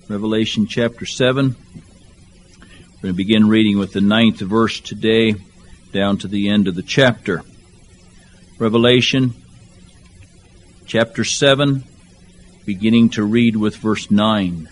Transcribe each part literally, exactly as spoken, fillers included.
Revelation chapter seven. We're going to begin reading with the ninth verse today, down to the end of the chapter. Revelation chapter seven, beginning to read with verse nine.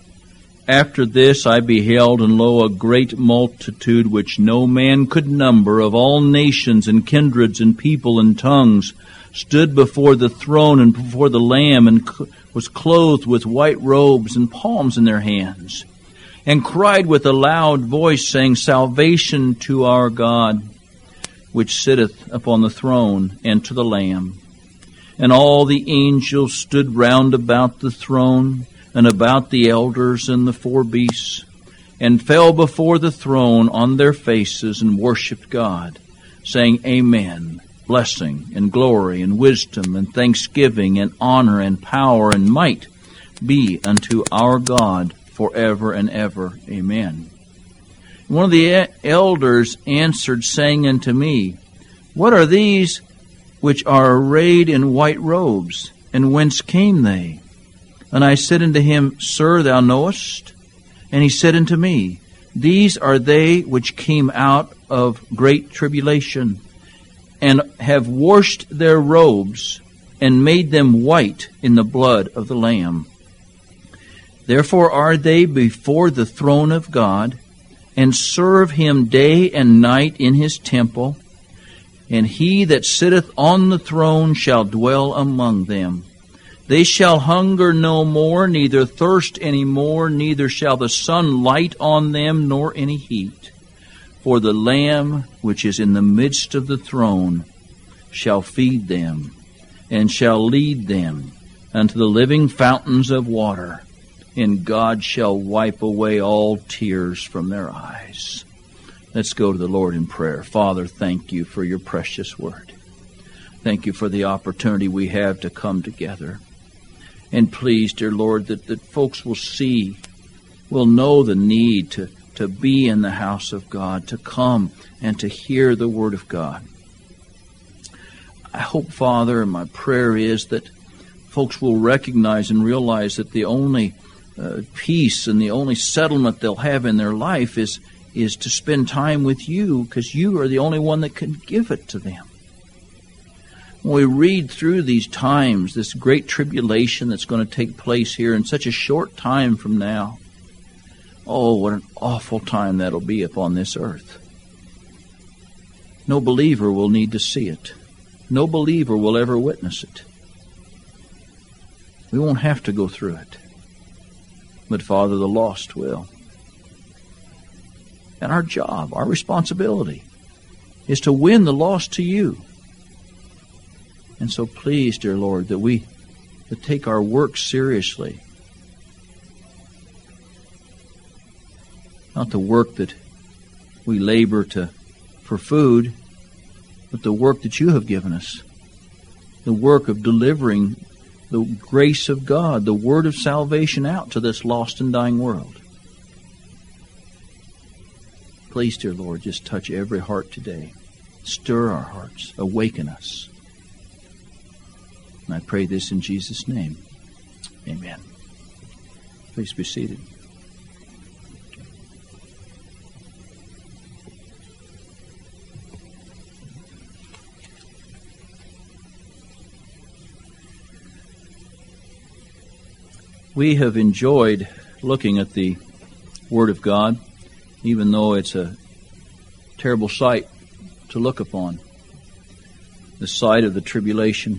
After this I beheld, and lo, a great multitude which no man could number, of all nations and kindreds and people and tongues, stood before the throne and before the Lamb, and was clothed with white robes and palms in their hands, and cried with a loud voice, saying, Salvation to our God, which sitteth upon the throne, and to the Lamb. And all the angels stood round about the throne, and about the elders and the four beasts, and fell before the throne on their faces, and worshipped God, saying, Amen. Blessing and glory and wisdom and thanksgiving and honor and power and might be unto our God forever and ever. Amen. One of the elders answered, saying unto me, What are these which are arrayed in white robes, and whence came they? And I said unto him, Sir, thou knowest. And he said unto me, These are they which came out of great tribulation, and have washed their robes, and made them white in the blood of the Lamb. Therefore are they before the throne of God, and serve him day and night in his temple. And he that sitteth on the throne shall dwell among them. They shall hunger no more, neither thirst any more, neither shall the sun light on them, nor any heat. For the Lamb which is in the midst of the throne shall feed them, and shall lead them unto the living fountains of water, and God shall wipe away all tears from their eyes. Let's go to the Lord in prayer. Father, thank you for your precious word. Thank you for the opportunity we have to come together. And please, dear Lord, that, that folks will see, will know the need to to be in the house of God, to come and to hear the word of God. I hope, Father, and my prayer is that folks will recognize and realize that the only uh, peace and the only settlement they'll have in their life is, is to spend time with you, because you are the only one that can give it to them. When we read through these times, this great tribulation that's going to take place here in such a short time from now, oh, what an awful time that'll be upon this earth. No believer will need to see it. No believer will ever witness it. We won't have to go through it. But, Father, the lost will. And our job, our responsibility, is to win the lost to you. And so please, dear Lord, that we that take our work seriously. Not the work that we labor to for food, but the work that you have given us. The work of delivering the grace of God, the word of salvation out to this lost and dying world. Please, dear Lord, just touch every heart today. Stir our hearts. Awaken us. And I pray this in Jesus' name. Amen. Please be seated. We have enjoyed looking at the Word of God, even though it's a terrible sight to look upon. The sight of the tribulation.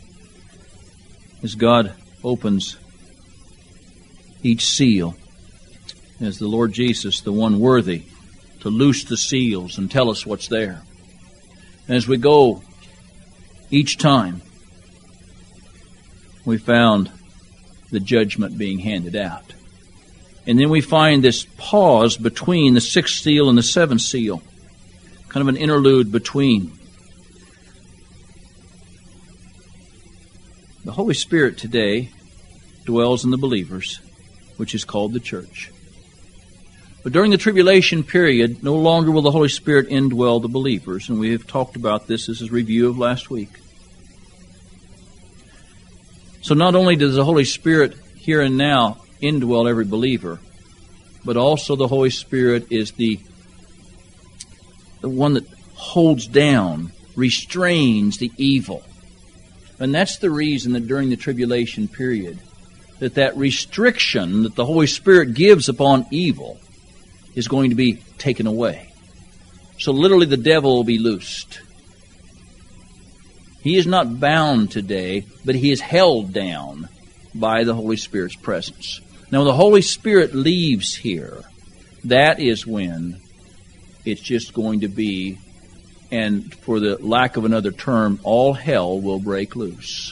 As God opens each seal, as the Lord Jesus, the one worthy to loose the seals and tell us what's there. And as we go each time, we found the judgment being handed out. And then we find this pause between the sixth seal and the seventh seal, kind of an interlude between. The Holy Spirit today dwells in the believers, which is called the church. But during the tribulation period, no longer will the Holy Spirit indwell the believers, and we have talked about this as a review of last week. So not only does the Holy Spirit here and now indwell every believer, but also the Holy Spirit is the, the one that holds down, restrains the evil. And that's the reason that during the tribulation period, that that restriction that the Holy Spirit gives upon evil is going to be taken away. So literally the devil will be loosed. He is not bound today, but he is held down by the Holy Spirit's presence. Now, when the Holy Spirit leaves here, that is when it's just going to be, and for the lack of another term, all hell will break loose.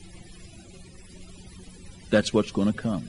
That's what's going to come.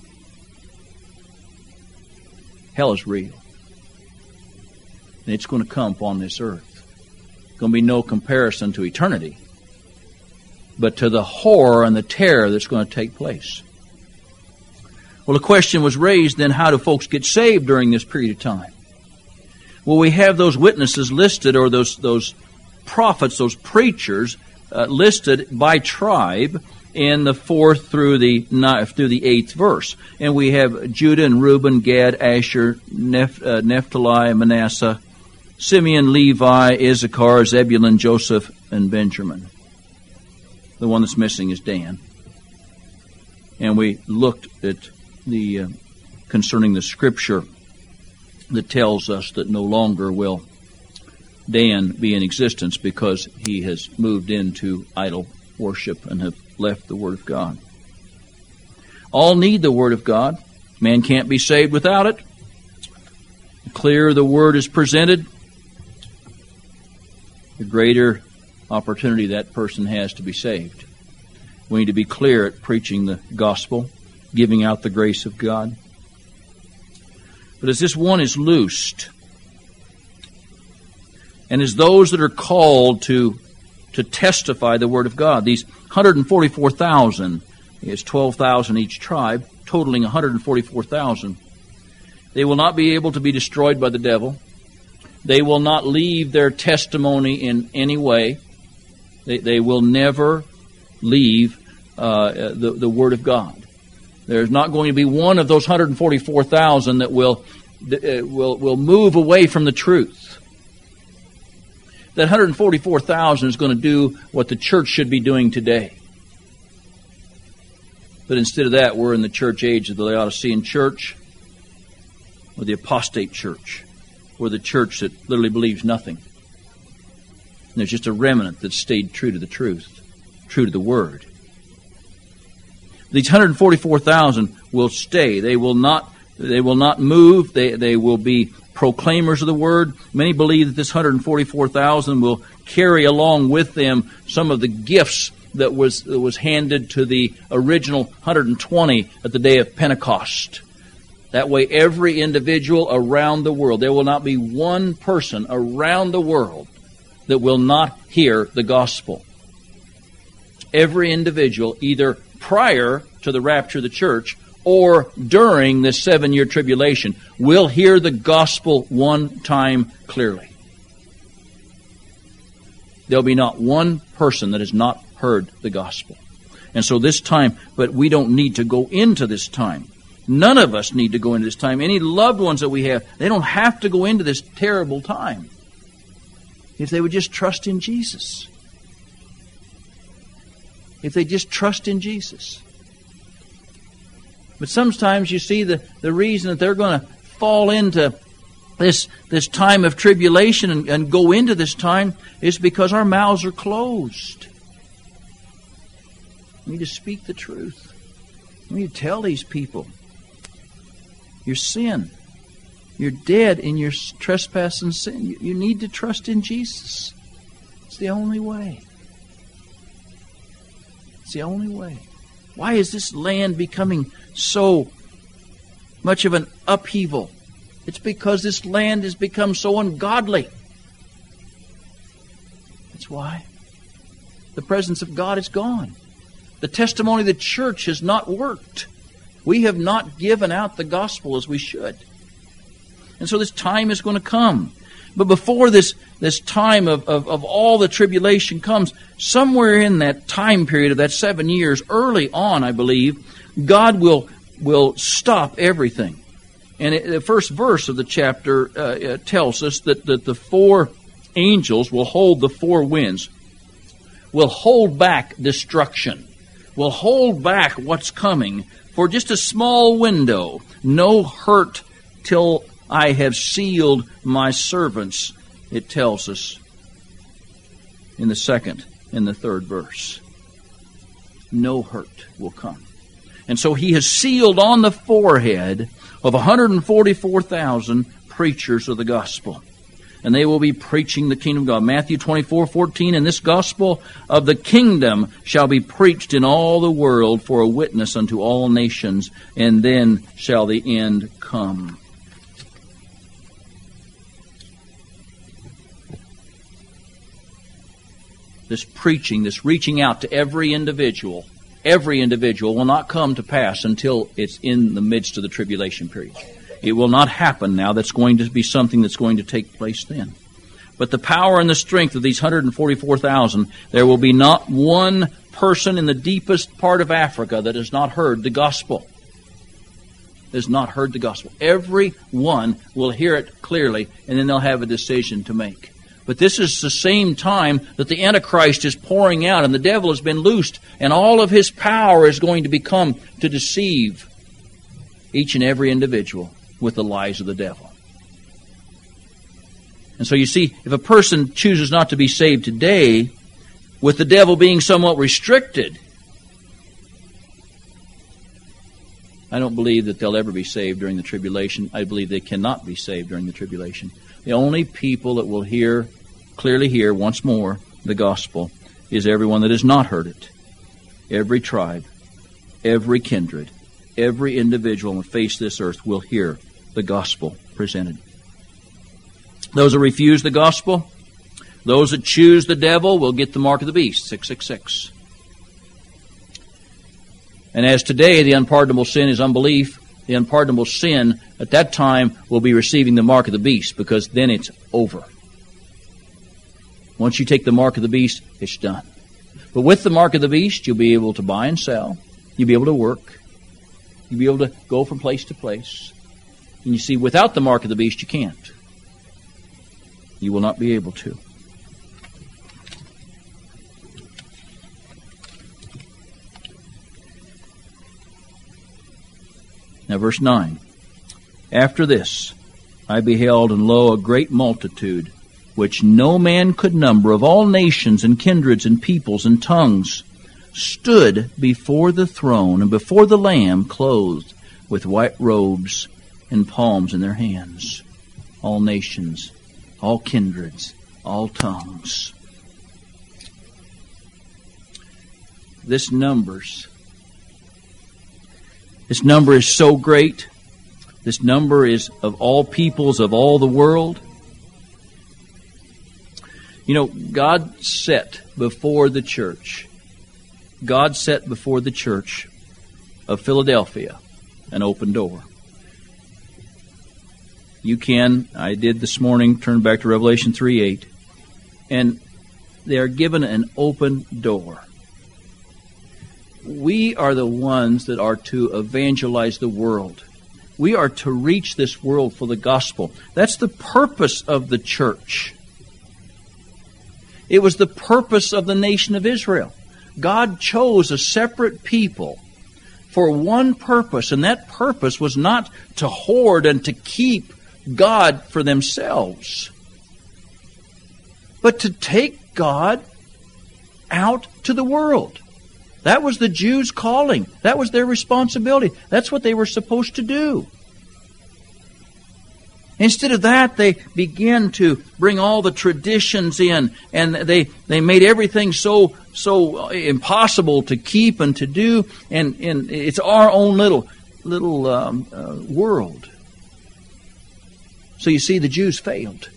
Hell is real. And it's going to come upon this earth. There's going to be no comparison to eternity, but to the horror and the terror that's going to take place. Well, the question was raised then, how do folks get saved during this period of time? Well, we have those witnesses listed, or those those prophets, those preachers uh, listed by tribe in the fourth through the ninth, through the eighth verse. And we have Judah and Reuben, Gad, Asher, Neph, uh, Naphtali, Manasseh, Simeon, Levi, Issachar, Zebulun, Joseph, and Benjamin. The one that's missing is Dan. And we looked at the uh, concerning the scripture that tells us that no longer will Dan be in existence because he has moved into idol worship and have left the Word of God. All need the Word of God. Man can't be saved without it. The clearer the Word is presented, the greater opportunity that person has to be saved. We need to be clear at preaching the gospel, giving out the grace of God. But as this one is loosed, and as those that are called to, to testify the Word of God, these one hundred forty-four thousand, is twelve thousand each tribe, totaling one hundred forty-four thousand, they will not be able to be destroyed by the devil. They will not leave their testimony in any way. They, they will never leave uh, the, the Word of God. There's not going to be one of those one hundred forty-four thousand that will, uh, will, will move away from the truth. That one hundred forty-four thousand is going to do what the church should be doing today. But instead of that, we're in the church age of the Laodicean church, or the apostate church, or the church that literally believes nothing. And there's just a remnant that stayed true to the truth, true to the Word. These one hundred forty-four thousand will stay. They will not, they will not move. They, they will be proclaimers of the Word. Many believe that this one hundred forty-four thousand will carry along with them some of the gifts that was, that was handed to the original one hundred twenty at the day of Pentecost. That way every individual around the world, there will not be one person around the world that will not hear the gospel. Every individual, either prior to the rapture of the church or during this seven-year tribulation, will hear the gospel one time clearly. There'll be not one person that has not heard the gospel. And so this time, but we don't need to go into this time. None of us need to go into this time. Any loved ones that we have, they don't have to go into this terrible time if they would just trust in Jesus. If they just trust in Jesus. But sometimes you see the, the reason that they're going to fall into this, this time of tribulation and, and go into this time is because our mouths are closed. We need to speak the truth. We need to tell these people your sin. You're dead in your trespass and sin. You, you need to trust in Jesus. It's the only way. It's the only way. Why is this land becoming so much of an upheaval? It's because this land has become so ungodly. That's why. The presence of God is gone. The testimony of the church has not worked. We have not given out the gospel as we should. And so this time is going to come. But before this, this time of, of, of all the tribulation comes, somewhere in that time period of that seven years, early on, I believe, God will will stop everything. And it, the first verse of the chapter uh, uh, tells us that, that the four angels will hold the four winds, will hold back destruction, will hold back what's coming for just a small window. No hurt till I have sealed my servants, it tells us in the second and the third verse. No hurt will come. And so he has sealed on the forehead of one hundred forty-four thousand preachers of the gospel. And they will be preaching the kingdom of God. Matthew twenty-four fourteen, and this gospel of the kingdom shall be preached in all the world for a witness unto all nations, and then shall the end come. This preaching, this reaching out to every individual, every individual will not come to pass until it's in the midst of the tribulation period. It will not happen now. That's going to be something that's going to take place then. But the power and the strength of these one hundred forty-four thousand, there will be not one person in the deepest part of Africa that has not heard the gospel. Has not heard the gospel. Every one will hear it clearly, and then they'll have a decision to make. But this is the same time that the Antichrist is pouring out and the devil has been loosed, and all of his power is going to become to deceive each and every individual with the lies of the devil. And so you see, if a person chooses not to be saved today, with the devil being somewhat restricted, I don't believe that they'll ever be saved during the tribulation. I believe they cannot be saved during the tribulation. The only people that will hear, clearly hear once more the gospel is everyone that has not heard it. Every tribe, every kindred, every individual on the face of this earth will hear the gospel presented. Those that refuse the gospel, those that choose the devil will get the mark of the beast, six six six. And as today the unpardonable sin is unbelief, the unpardonable sin at that time will be receiving the mark of the beast, because then it's over. Once you take the mark of the beast, it's done. But with the mark of the beast, you'll be able to buy and sell. You'll be able to work. You'll be able to go from place to place. And you see, without the mark of the beast, you can't. You will not be able to. Now verse nine. After this, I beheld, and lo, a great multitude, which no man could number, of all nations and kindreds and peoples and tongues, stood before the throne and before the Lamb, clothed with white robes and palms in their hands. All nations, all kindreds, all tongues. This numbers. This number is so great. This number is of all peoples, of all the world. You know, God set before the church, God set before the church of Philadelphia an open door. You can, I did this morning, turn back to Revelation three eight, and they are given an open door. We are the ones that are to evangelize the world. We are to reach this world for the gospel. That's the purpose of the church. It was the purpose of the nation of Israel. God chose a separate people for one purpose, and that purpose was not to hoard and to keep God for themselves, but to take God out to the world. That was the Jews' calling. That was their responsibility. That's what they were supposed to do. Instead of that, they began to bring all the traditions in, and they, they made everything so so impossible to keep and to do, and, and it's our own little little um, uh, world. So you see, the Jews failed.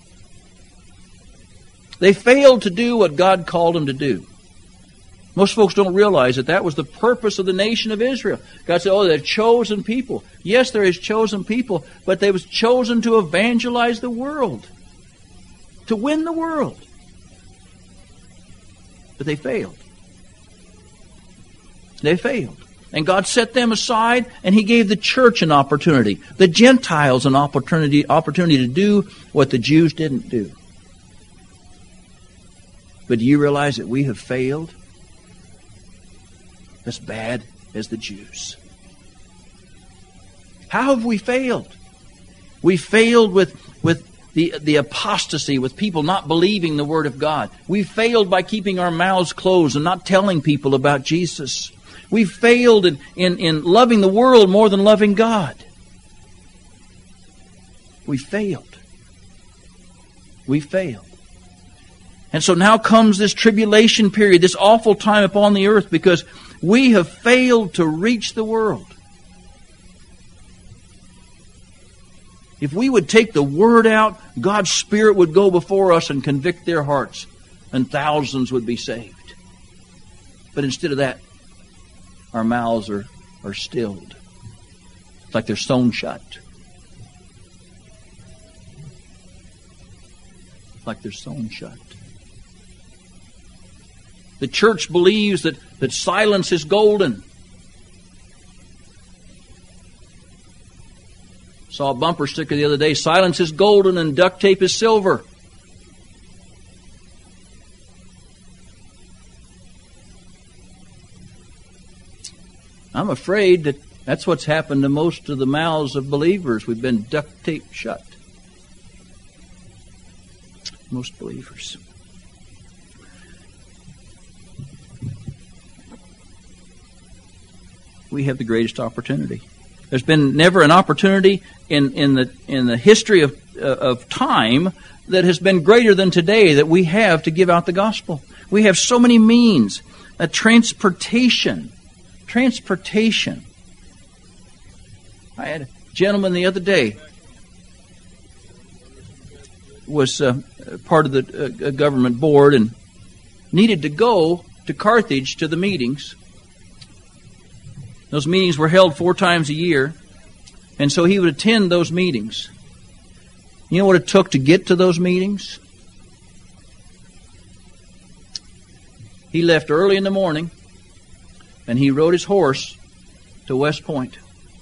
They failed to do what God called them to do. Most folks don't realize that that was the purpose of the nation of Israel. God said, oh, they're chosen people. Yes, there is chosen people, but they was chosen to evangelize the world, to win the world. But they failed. They failed. And God set them aside, and He gave the church an opportunity, the Gentiles an opportunity, opportunity to do what the Jews didn't do. But do you realize that we have failed as bad as the Jews? How have we failed? We failed with, with the, the apostasy, with people not believing the Word of God. We failed by keeping our mouths closed and not telling people about Jesus. We failed in, in, in loving the world more than loving God. We failed. We failed. And so now comes this tribulation period, this awful time upon the earth, because we have failed to reach the world. If we would take the Word out, God's Spirit would go before us and convict their hearts, and thousands would be saved. But instead of that, our mouths are, are stilled. It's like they're sewn shut. It's like they're sewn shut. The church believes that, that silence is golden. Saw a bumper sticker the other day, silence is golden and duct tape is silver. I'm afraid that that's what's happened to most of the mouths of believers. We've been duct taped shut. Most believers. We have the greatest opportunity. There's been never an opportunity in, in the in the history of uh, of time that has been greater than today that we have to give out the gospel. We have so many means. A transportation. Transportation. I had a gentleman the other day was uh, part of the uh, government board and needed to go to Carthage to the meetings. Those meetings were held four times a year, and so he would attend those meetings. You know what it took to get to those meetings? He left early in the morning, and he rode his horse to West Point.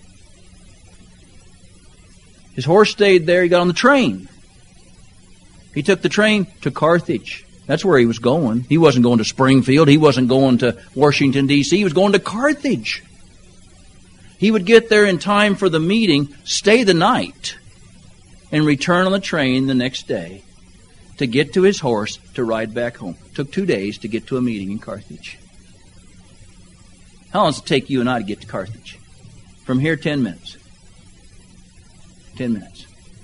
His horse stayed there. He got on the train. He took the train to Carthage. That's where he was going. He wasn't going to Springfield. He wasn't going to Washington, D C He was going to Carthage. He would get there in time for the meeting, stay the night, and return on the train the next day to get to his horse to ride back home. It took two days to get to a meeting in Carthage. How long does it take you and I to get to Carthage? From here, ten minutes. Ten minutes.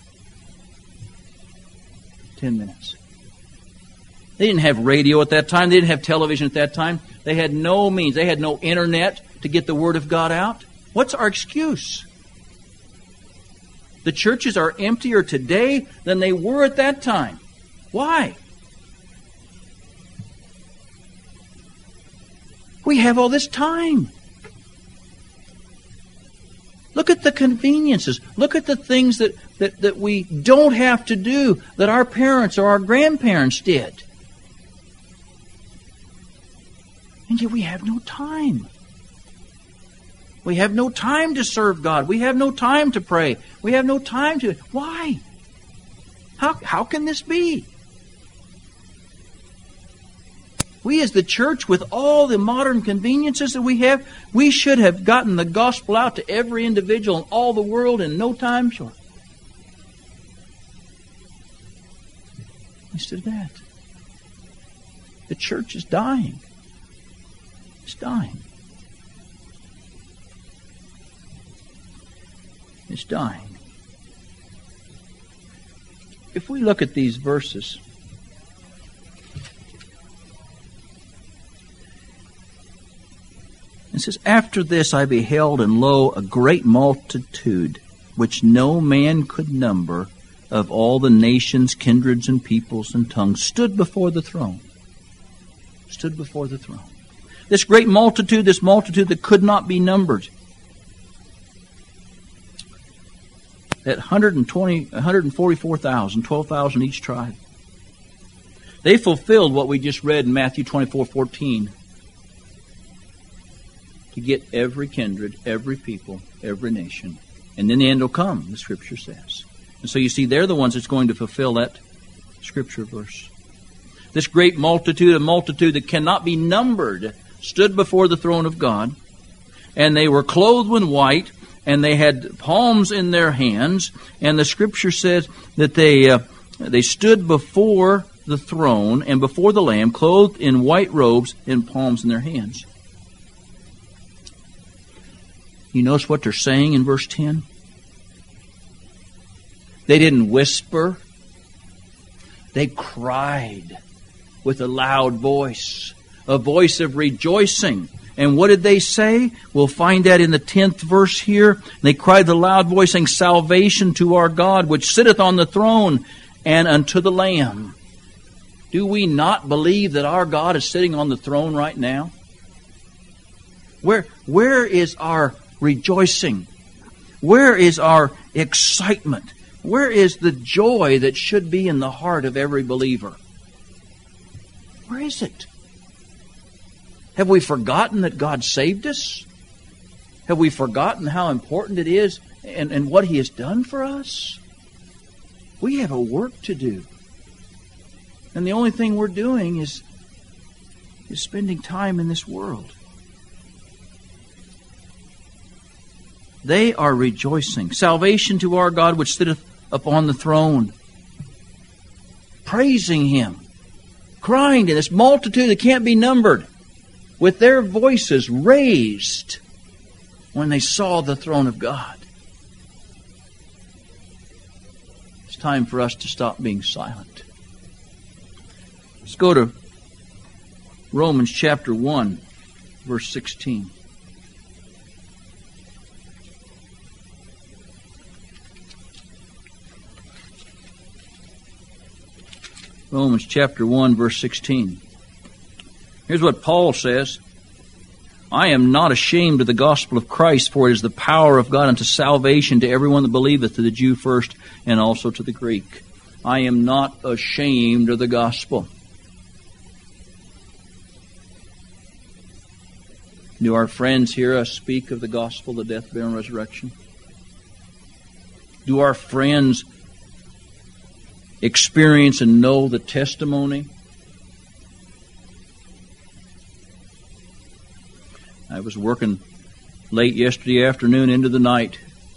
Ten minutes. They didn't have radio at that time. They didn't have television at that time. They had no means. They had no internet to get the Word of God out. What's our excuse? The churches are emptier today than they were at that time. Why? We have all this time. Look at the conveniences. Look at the things that, that, that we don't have to do that our parents or our grandparents did. And yet we have no time. We have no time to serve God. We have no time to pray. We have no time to... Why? How, how can this be? We as the church, with all the modern conveniences that we have, we should have gotten the gospel out to every individual in all the world in no time short. Instead of that, the church is dying. It's dying. It's dying. If we look at these verses, it says, "After this I beheld, and lo, a great multitude, which no man could number, of all the nations, kindreds, and peoples, and tongues, stood before the throne." Stood before the throne. This great multitude, this multitude that could not be numbered. At one hundred twenty, one hundred forty-four thousand, twelve thousand each tribe. They fulfilled what we just read in Matthew twenty-four fourteen. to get every kindred, every people, every nation. And then the end will come, the Scripture says. And so you see, they're the ones that's going to fulfill that Scripture verse. This great multitude, a multitude that cannot be numbered, stood before the throne of God. And they were clothed in white, and they had palms in their hands. And the Scripture says that they uh, they stood before the throne and before the Lamb, clothed in white robes and palms in their hands. You notice what they're saying in verse ten? They didn't whisper. They cried with a loud voice, a voice of rejoicing. And what did they say? We'll find that in the tenth verse here. They cried with a loud voice, saying, "Salvation to our God, which sitteth on the throne, and unto the Lamb." Do we not believe that our God is sitting on the throne right now? Where, where is our rejoicing? Where is our excitement? Where is the joy that should be in the heart of every believer? Where is it? Have we forgotten that God saved us? Have we forgotten how important it is and, and what He has done for us? We have a work to do. And the only thing we're doing is, is spending time in this world. They are rejoicing. Salvation to our God which sitteth upon the throne. Praising Him. Crying to this multitude that can't be numbered. With their voices raised when they saw the throne of God. It's time for us to stop being silent. Let's go to Romans chapter one, verse sixteen. Romans chapter one, verse sixteen. Here's what Paul says. "I am not ashamed of the gospel of Christ, for it is the power of God unto salvation to everyone that believeth, to the Jew first, and also to the Greek." I am not ashamed of the gospel. Do our friends hear us speak of the gospel, the death, burial, and resurrection? Do our friends experience and know the testimony? I was working late yesterday afternoon into the night.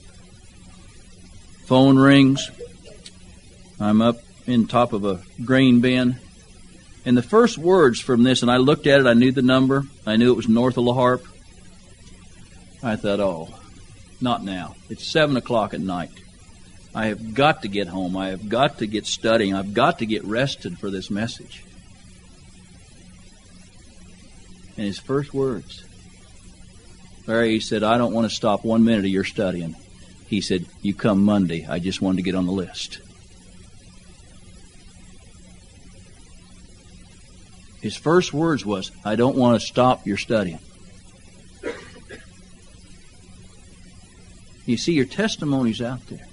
Phone rings. I'm up in top of a grain bin. And the first words from this, and I looked at it, I knew the number. I knew it was north of La Harpe. I thought, oh, not now. It's seven o'clock at night. I have got to get home. I have got to get studying. I've got to get rested for this message. And his first words, Larry, he said, "I don't want to stop one minute of your studying." He said, "You come Monday. I just wanted to get on the list." His first words was, "I don't want to stop your studying." You see, your testimony's out there.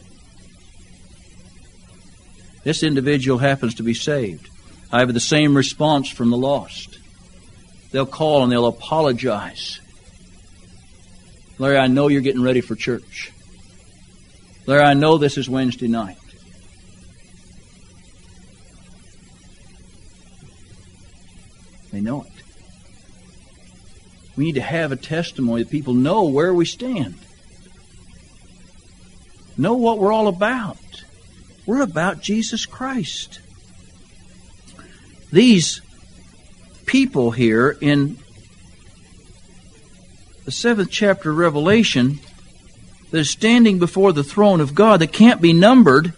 This individual happens to be saved. I have the same response from the lost. They'll call and they'll apologize. "Larry, I know you're getting ready for church. Larry, I know this is Wednesday night." They know it. We need to have a testimony that people know where we stand. Know what we're all about. We're about Jesus Christ. These people here in the seventh chapter of Revelation that is standing before the throne of God that can't be numbered,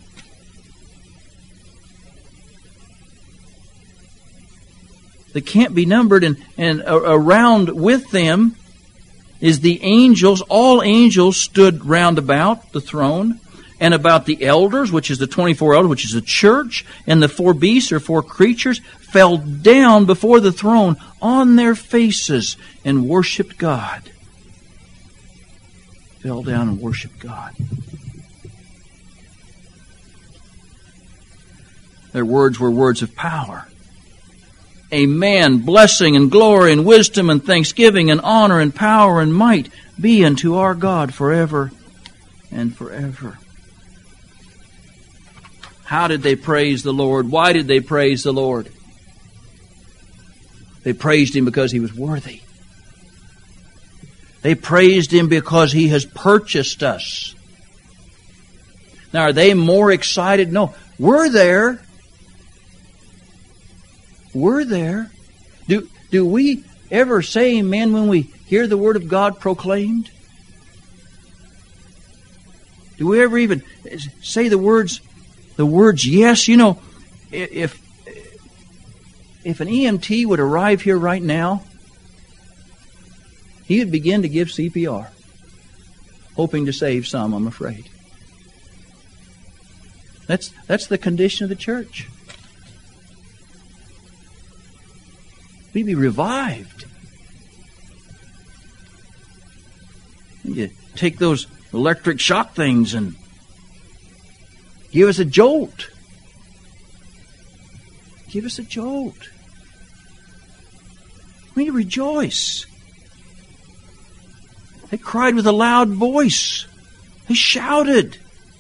that can't be numbered, and, and around with them is the angels. All angels stood round about the throne, and about the elders, which is the twenty-four elders, which is the church, and the four beasts or four creatures fell down before the throne on their faces and worshipped God. Fell down and worshipped God. Their words were words of power. Amen. Blessing and glory and wisdom and thanksgiving and honor and power and might be unto our God forever and forever. How did they praise the Lord? Why did they praise the Lord? They praised Him because He was worthy. They praised Him because He has purchased us. Now, are they more excited? No. We're there. We're there. Do, do we ever say amen when we hear the Word of God proclaimed? Do we ever even say the words, the words yes? You know, if, if an E M T would arrive here right now, he would begin to give C P R, hoping to save some, I'm afraid. That's, that's the condition of the church. We'd be revived. You take those electric shock things and give us a jolt. Give us a jolt. We need to rejoice. They cried with a loud voice. They shouted.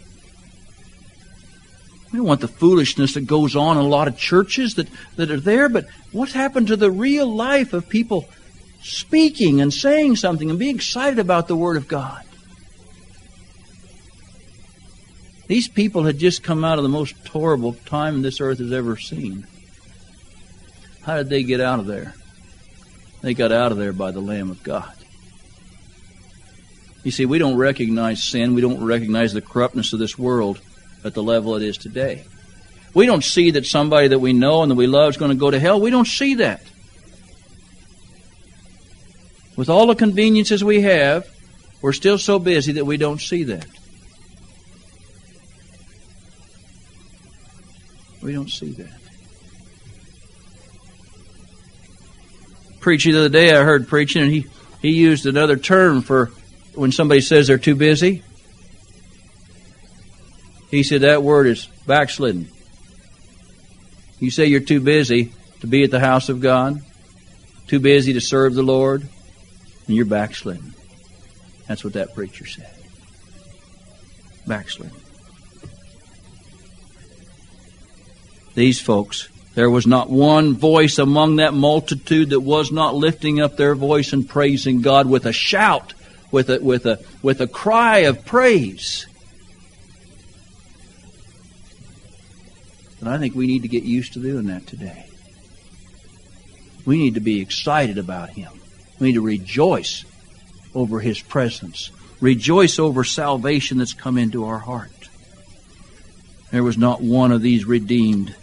We don't want the foolishness that goes on in a lot of churches that, that are there, but what's happened to the real life of people speaking and saying something and being excited about the Word of God? These people had just come out of the most horrible time this earth has ever seen. How did they get out of there? They got out of there by the Lamb of God. You see, we don't recognize sin. We don't recognize the corruptness of this world at the level it is today. We don't see that somebody that we know and that we love is going to go to hell. We don't see that. With all the conveniences we have, we're still so busy that we don't see that. We don't see that. Preaching the other day, I heard preaching, and he, he used another term for when somebody says they're too busy. He said that word is backslidden. You say you're too busy to be at the house of God, too busy to serve the Lord, and you're backslidden. That's what that preacher said. Backslidden. These folks, there was not one voice among that multitude that was not lifting up their voice and praising God with a shout, with a, with a, with a cry of praise. And I think we need to get used to doing that today. We need to be excited about Him. We need to rejoice over His presence. Rejoice over salvation that's come into our heart. There was not one of these redeemed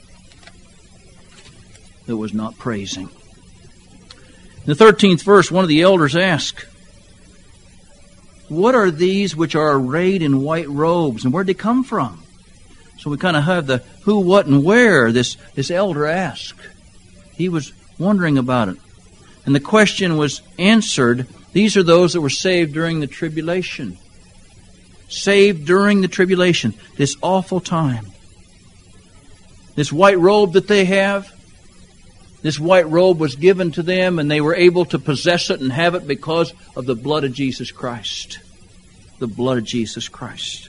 that was not praising. In the thirteenth verse, one of the elders asked, "What are these which are arrayed in white robes, and where'd they come from?" So we kind of have the who, what, and where this, this elder asked. He was wondering about it. And the question was answered. These are those that were saved during the tribulation. Saved during the tribulation. This awful time. This white robe that they have, this white robe was given to them, and they were able to possess it and have it because of the blood of Jesus Christ. The blood of Jesus Christ.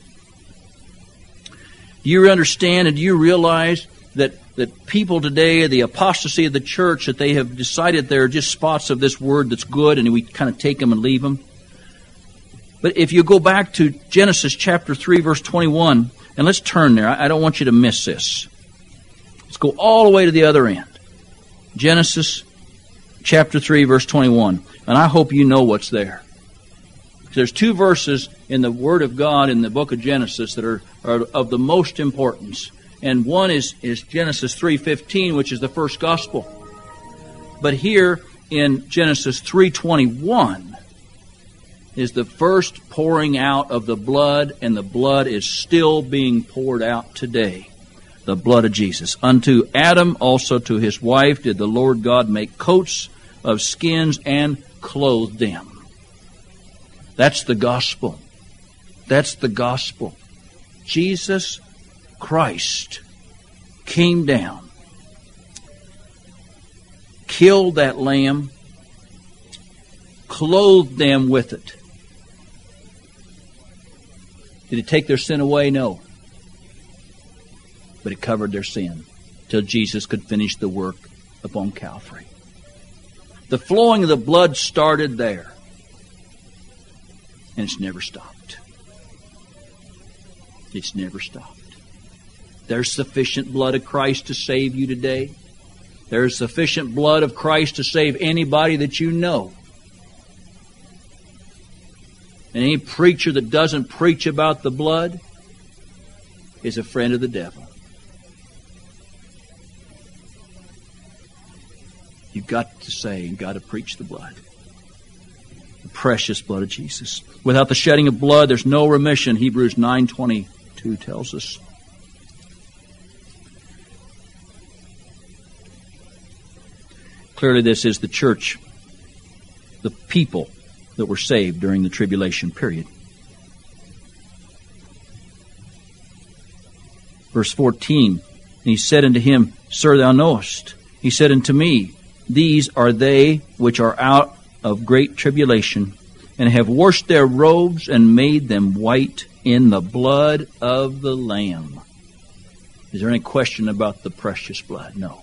Do you understand and do you realize that, that people today, the apostasy of the church, that they have decided there are just spots of this word that's good and we kind of take them and leave them? But if you go back to Genesis chapter three, verse twenty-one, and let's turn there. I don't want you to miss this. Let's go all the way to the other end. Genesis chapter three, verse twenty-one. And I hope you know what's there. There's two verses in the Word of God in the book of Genesis that are, are of the most importance. And one is, is Genesis three fifteen, which is the first gospel. But here in Genesis three twenty-one is the first pouring out of the blood, and the blood is still being poured out today. The blood of Jesus. Unto Adam, also to his wife, did the Lord God make coats of skins and clothe them. That's the gospel. That's the gospel. Jesus Christ came down killed that lamb, clothed them with it. Did it take their sin away? No. But it covered their sin till Jesus could finish the work upon Calvary. The flowing of the blood started there. And it's never stopped. It's never stopped. There's sufficient blood of Christ to save you today. There's sufficient blood of Christ to save anybody that you know. And any preacher that doesn't preach about the blood is a friend of the devil. You've got to say and got to preach the blood. The precious blood of Jesus. Without the shedding of blood, there's no remission. Hebrews nine twenty-two tells us. Clearly this is the church, the people that were saved during the tribulation period. Verse fourteen, and he said unto him, Sir, thou knowest. He said unto me, These are they which are out of great tribulation, and have washed their robes and made them white in the blood of the Lamb. Is there any question about the precious blood? No.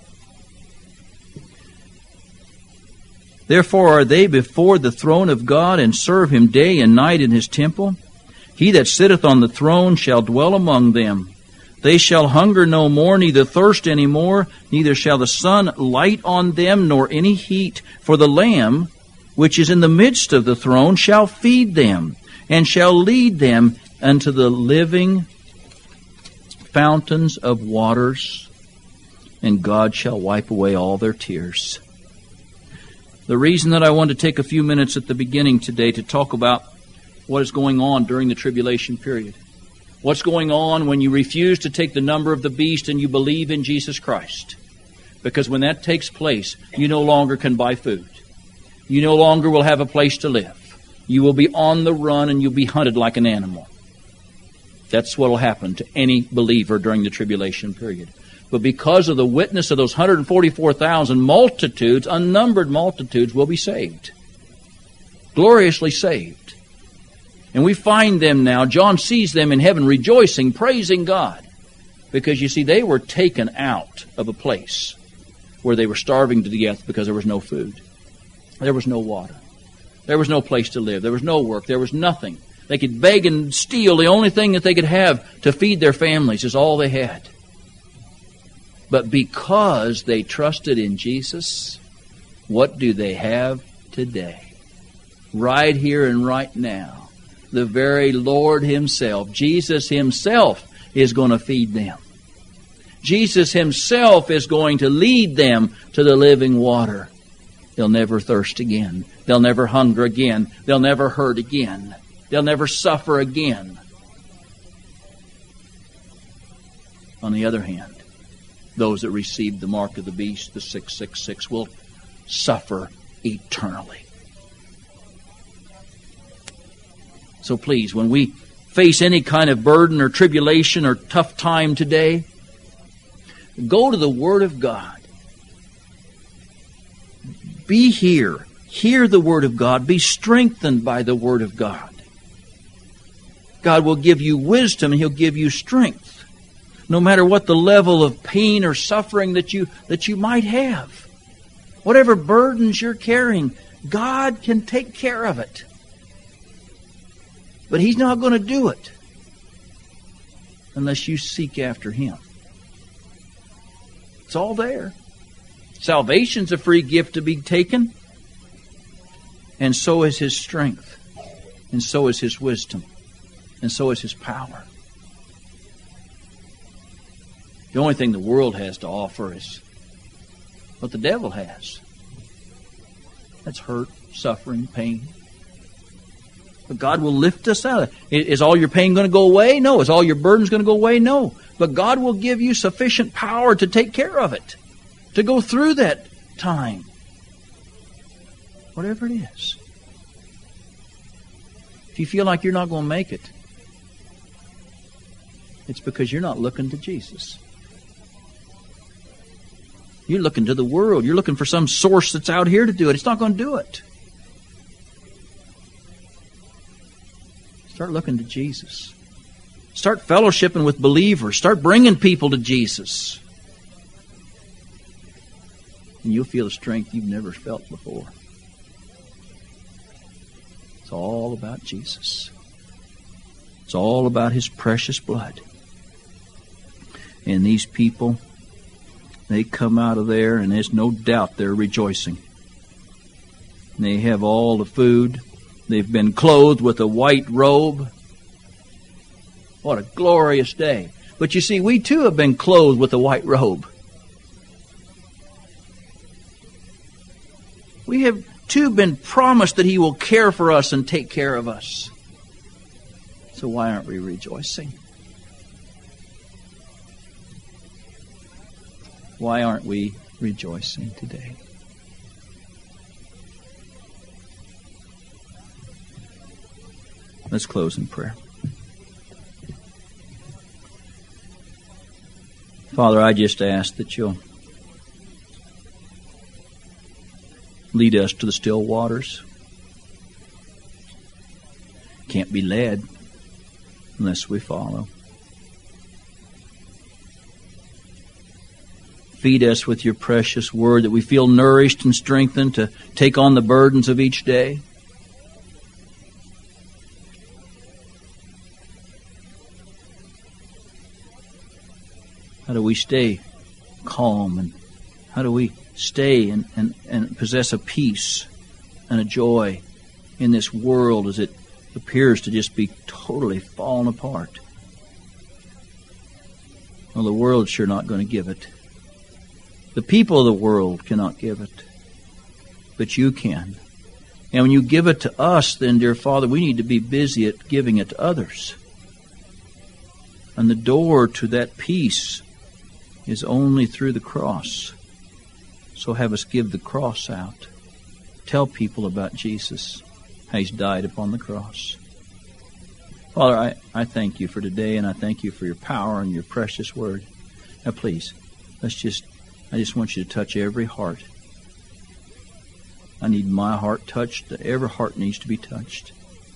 Therefore are they before the throne of God, and serve him day and night in his temple. He that sitteth on the throne shall dwell among them. They shall hunger no more, neither thirst any more, neither shall the sun light on them, nor any heat. For the Lamb, which is in the midst of the throne, shall feed them, and shall lead them unto the living fountains of waters, and God shall wipe away all their tears. The reason that I want to take a few minutes at the beginning today to talk about what is going on during the tribulation period. What's going on when you refuse to take the number of the beast and you believe in Jesus Christ. Because when that takes place, you no longer can buy food. You no longer will have a place to live. You will be on the run and you'll be hunted like an animal. That's what will happen to any believer during the tribulation period. But because of the witness of those one hundred forty-four thousand, multitudes, unnumbered multitudes, will be saved. Gloriously saved. And we find them now, John sees them in heaven rejoicing, praising God. Because you see, they were taken out of a place where they were starving to death because there was no food. There was no water. There was no place to live. There was no work. There was nothing. They could beg and steal. The only thing that they could have to feed their families is all they had. But because they trusted in Jesus, what do they have today? Right here and right now. The very Lord Himself, Jesus Himself, is going to feed them. Jesus Himself is going to lead them to the living water. They'll never thirst again. They'll never hunger again. They'll never hurt again. They'll never suffer again. On the other hand, those that receive the mark of the beast, the six six six, will suffer eternally. So please, when we face any kind of burden or tribulation or tough time today, go to the Word of God. Be here. Hear the Word of God. Be strengthened by the Word of God. God will give you wisdom and He'll give you strength. No matter what the level of pain or suffering that you that you might have. Whatever burdens you're carrying, God can take care of it. But He's not going to do it unless you seek after Him. It's all there. Salvation's a free gift to be taken. And so is His strength. And so is His wisdom. And so is His power. The only thing the world has to offer is what the devil has. That's hurt, suffering, pain. But God will lift us out of it. Is all your pain going to go away? No. Is all your burdens going to go away? No. But God will give you sufficient power to take care of it. To go through that time. Whatever it is. If you feel like you're not going to make it, it's because you're not looking to Jesus. You're looking to the world. You're looking for some source that's out here to do it. It's not going to do it. Start looking to Jesus. Start fellowshipping with believers. Start bringing people to Jesus. And you'll feel a strength you've never felt before. It's all about Jesus. It's all about His precious blood. And these people, they come out of there, and there's no doubt they're rejoicing. They have all the food. They've been clothed with a white robe. What a glorious day. But you see, we too have been clothed with a white robe. We have too been promised that He will care for us and take care of us. So why aren't we rejoicing? Why aren't we rejoicing today? Let's close in prayer. Father, I just ask that You'll lead us to the still waters. Can't be led unless we follow. Feed us with Your precious word that we feel nourished and strengthened to take on the burdens of each day. How do we stay calm, and how do we stay and, and, and possess a peace and a joy in this world as it appears to just be totally falling apart? Well, the world's sure not going to give it. The people of the world cannot give it. But You can. And when You give it to us, then, dear Father, we need to be busy at giving it to others. And the door to that peace is only through the cross. So have us give the cross out. Tell people about Jesus, how He's died upon the cross. Father, I, I thank You for today, and I thank You for Your power and Your precious word. Now please, let's just, I just want You to touch every heart. I need my heart touched. Every heart needs to be touched.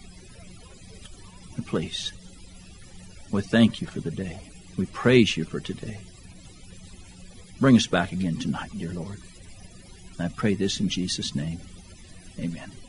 Now please, we thank You for the day. We praise You for today. Bring us back again tonight, dear Lord. And I pray this in Jesus' name. Amen.